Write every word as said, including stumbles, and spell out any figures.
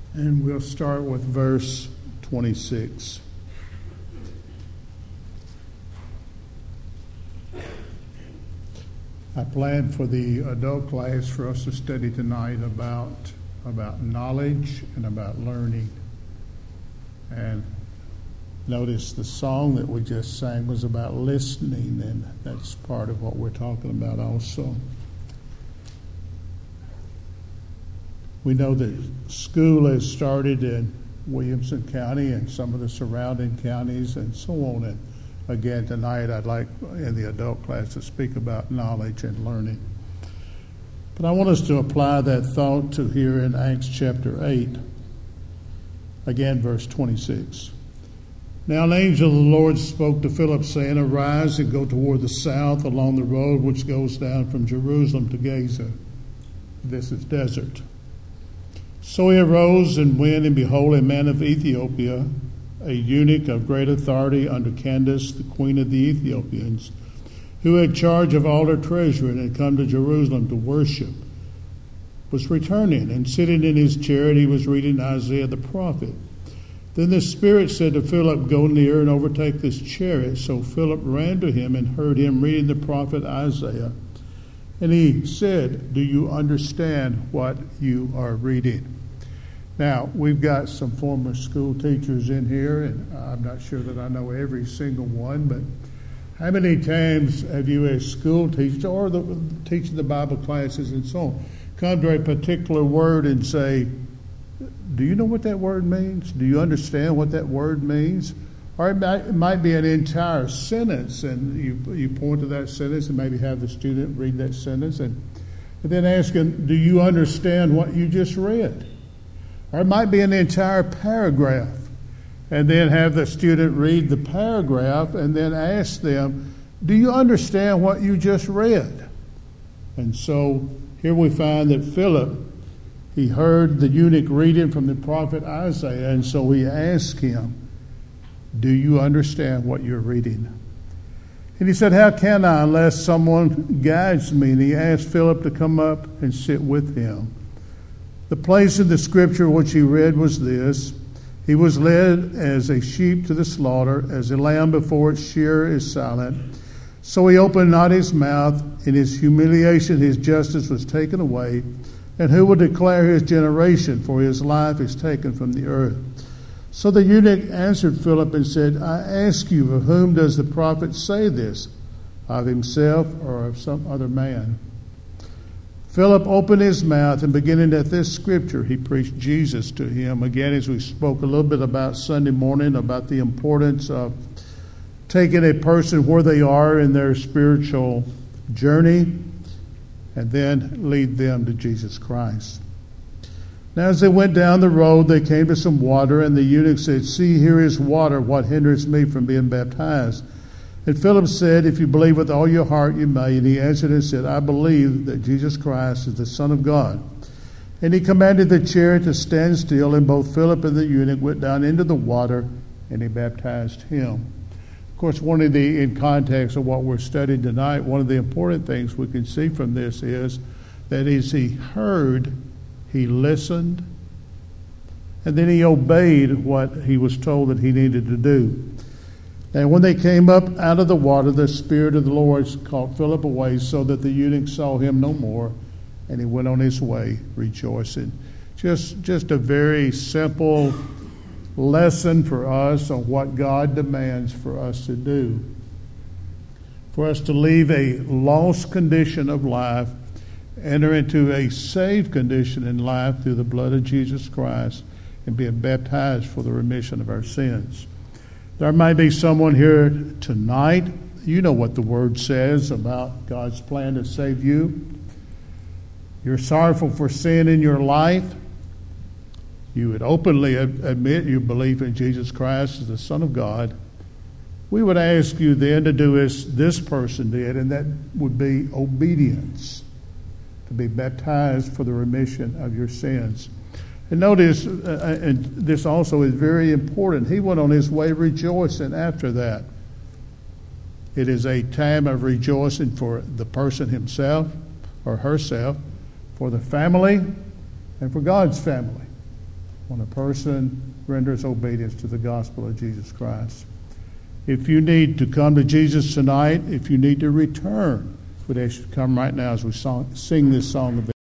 And we'll start with verse twenty-six. I planned for the adult class for us to study tonight about, about knowledge and about learning. And notice the song that we just sang was about listening, and that's part of what we're talking about also. We know that school has started in Williamson County and some of the surrounding counties and so on. And again, tonight I'd like in the adult class to speak about knowledge and learning. But I want us to apply that thought to here in Acts chapter eight. Again, verse twenty-six. Now an angel of the Lord spoke to Philip, saying, Arise and go toward the south along the road which goes down from Jerusalem to Gaza. This is desert. So he arose and went, and behold, a man of Ethiopia, a eunuch of great authority under Candace, the queen of the Ethiopians, who had charge of all her treasure and had come to Jerusalem to worship, was returning, and sitting in his chariot he was reading Isaiah the prophet. Then the Spirit said to Philip, Go near and overtake this chariot. So Philip ran to him and heard him reading the prophet Isaiah. And he said, Do you understand what you are reading? Now, we've got some former school teachers in here, and I'm not sure that I know every single one, but how many times have you as school teachers or the, teaching the Bible classes and so on come to a particular word and say, do you know what that word means? Do you understand what that word means? Or it might, it might be an entire sentence, and you you point to that sentence and maybe have the student read that sentence and, and then ask them, do you understand what you just read? Or it might be an entire paragraph, and then have the student read the paragraph and then ask them, do you understand what you just read? And so here we find that Philip, he heard the eunuch reading from the prophet Isaiah, and so he asked him, do you understand what you're reading? And he said, how can I unless someone guides me? And he asked Philip to come up and sit with him. The place in the scripture which he read was this: He was led as a sheep to the slaughter, as a lamb before its shearer is silent. So he opened not his mouth. In his humiliation his justice was taken away. And who will declare his generation? For his life is taken from the earth. So the eunuch answered Philip and said, I ask you, of whom does the prophet say this? Of himself or of some other man? Philip opened his mouth, and beginning at this scripture, he preached Jesus to him. Again, as we spoke a little bit about Sunday morning, about the importance of taking a person where they are in their spiritual journey, and then lead them to Jesus Christ. Now as they went down the road, they came to some water, and the eunuch said, See, here is water. What hinders me from being baptized? And Philip said, If you believe with all your heart, you may. And he answered and said, I believe that Jesus Christ is the Son of God. And he commanded the chariot to stand still, and both Philip and the eunuch went down into the water, and he baptized him. Of course, one of the, in context of what we're studying tonight, one of the important things we can see from this is that as he heard, he listened, and then he obeyed what he was told that he needed to do. And when they came up out of the water, the Spirit of the Lord caught Philip away, so that the eunuch saw him no more, and he went on his way rejoicing. Just, just a very simple lesson for us on what God demands for us to do. For us to leave a lost condition of life, enter into a saved condition in life through the blood of Jesus Christ, and be baptized for the remission of our sins. There might be someone here tonight, you know what the Word says about God's plan to save you. You're sorrowful for sin in your life. You would openly admit you believe in Jesus Christ as the Son of God. We would ask you then to do as this person did, and that would be obedience, to be baptized for the remission of your sins. And notice, uh, and this also is very important, he went on his way rejoicing after that. It is a time of rejoicing for the person himself or herself, for the family, and for God's family. when a person renders obedience to the gospel of Jesus Christ. If you need to come to Jesus tonight, if you need to return, would ask you to come right now as we song, sing this song of